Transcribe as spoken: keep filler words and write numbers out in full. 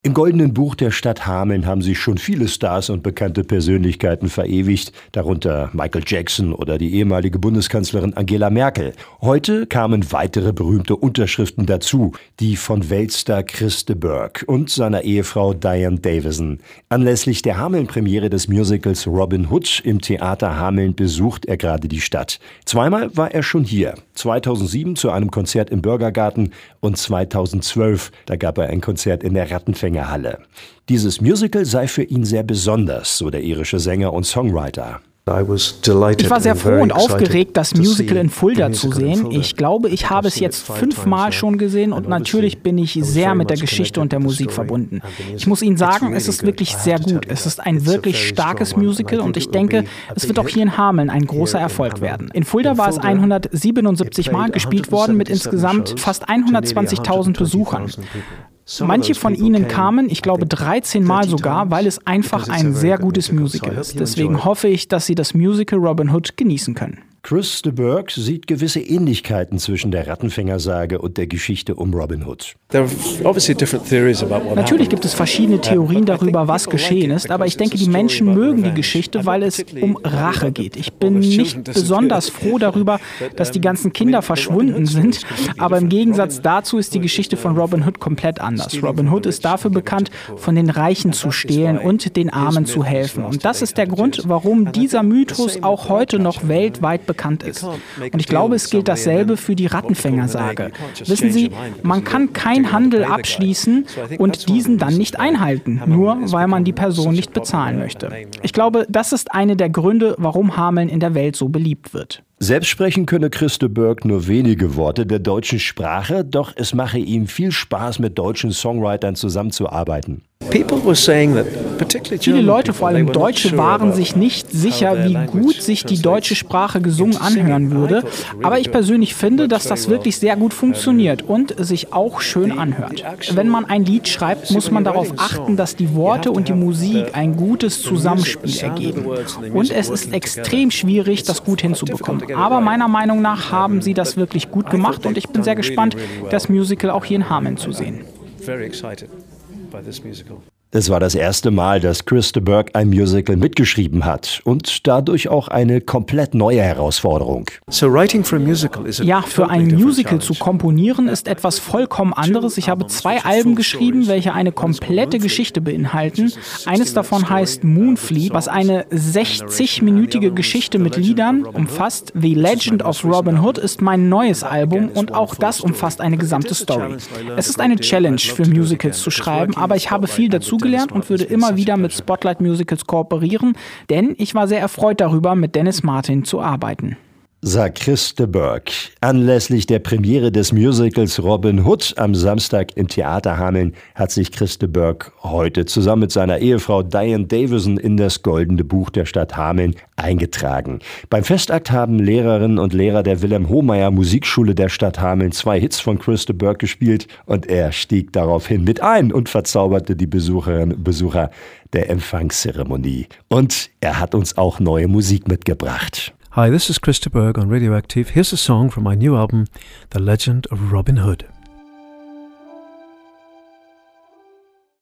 Im Goldenen Buch der Stadt Hameln haben sich schon viele Stars und bekannte Persönlichkeiten verewigt, darunter Michael Jackson oder die ehemalige Bundeskanzlerin Angela Merkel. Heute kamen weitere berühmte Unterschriften dazu, die von Weltstar Chris de Burgh und seiner Ehefrau Diane Davison. Anlässlich der Hameln-Premiere des Musicals Robin Hood im Theater Hameln besucht er gerade die Stadt. Zweimal war er schon hier. zweitausendsieben zu einem Konzert im Bürgergarten und zweitausendzwölf, da gab er ein Konzert in der Rattenfängerhalle. Dieses Musical sei für ihn sehr besonders, so der irische Sänger und Songwriter. Ich war sehr froh und aufgeregt, das Musical in Fulda zu sehen. Ich glaube, ich habe es jetzt fünfmal schon gesehen und natürlich bin ich sehr mit der Geschichte und der Musik verbunden. Ich muss Ihnen sagen, es ist wirklich sehr gut. Es ist ein wirklich starkes Musical und ich denke, es wird auch hier in Hameln ein großer Erfolg werden. In Fulda war es hundertsiebenundsiebzig Mal gespielt worden mit insgesamt fast hundertzwanzigtausend Besuchern. Manche von ihnen kamen, ich glaube dreizehn Mal sogar, weil es einfach ein sehr gutes Musical ist. Deswegen hoffe ich, dass Sie das Musical Robin Hood genießen können. Chris de Burgh sieht gewisse Ähnlichkeiten zwischen der Rattenfängersage und der Geschichte um Robin Hood. Natürlich gibt es verschiedene Theorien darüber, was geschehen ist, aber ich denke, die Menschen mögen die Geschichte, weil es um Rache geht. Ich bin nicht besonders froh darüber, dass die ganzen Kinder verschwunden sind, aber im Gegensatz dazu ist die Geschichte von Robin Hood komplett anders. Robin Hood ist dafür bekannt, von den Reichen zu stehlen und den Armen zu helfen. Und das ist der Grund, warum dieser Mythos auch heute noch weltweit bekannt ist. Und ich glaube, es gilt dasselbe für die Rattenfängersage. Wissen Sie, man kann keinen Handel abschließen und diesen dann nicht einhalten, nur weil man die Person nicht bezahlen möchte. Ich glaube, das ist einer der Gründe, warum Hameln in der Welt so beliebt wird. Selbst sprechen könne Chris de Burgh nur wenige Worte der deutschen Sprache, doch es mache ihm viel Spaß, mit deutschen Songwritern zusammenzuarbeiten. Viele Leute, vor allem Deutsche, waren sich nicht sicher, wie gut sich die deutsche Sprache gesungen anhören würde. Aber ich persönlich finde, dass das wirklich sehr gut funktioniert und sich auch schön anhört. Wenn man ein Lied schreibt, muss man darauf achten, dass die Worte und die Musik ein gutes Zusammenspiel ergeben. Und es ist extrem schwierig, das gut hinzubekommen. Aber meiner Meinung nach haben sie das wirklich gut gemacht und ich bin sehr gespannt, das Musical auch hier in Hameln zu sehen. Es war das erste Mal, dass Chris de Burgh ein Musical mitgeschrieben hat und dadurch auch eine komplett neue Herausforderung. Ja, für ein Musical zu komponieren ist etwas vollkommen anderes. Ich habe zwei Alben geschrieben, welche eine komplette Geschichte beinhalten. Eines davon heißt Moonfleet, was eine sechzig-minütige Geschichte mit Liedern umfasst. The Legend of Robin Hood ist mein neues Album und auch das umfasst eine gesamte Story. Es ist eine Challenge für Musicals zu schreiben, aber ich habe viel dazu gelernt und würde immer wieder mit Spotlight Musicals kooperieren, denn ich war sehr erfreut darüber, mit Dennis Martin zu arbeiten. Sagt Chris de Burgh. Anlässlich der Premiere des Musicals Robin Hood am Samstag im Theater Hameln hat sich Chris de Burgh heute zusammen mit seiner Ehefrau Diane Davison in das Goldene Buch der Stadt Hameln eingetragen. Beim Festakt haben Lehrerinnen und Lehrer der Wilhelm-Hohmeier Musikschule der Stadt Hameln zwei Hits von Chris de Burgh gespielt und er stieg daraufhin mit ein und verzauberte die Besucherinnen und Besucher der Empfangszeremonie. Und er hat uns auch neue Musik mitgebracht. Hi, this is Chris de Burgh on Radioactive. Here's a song from my new album, The Legend of Robin Hood.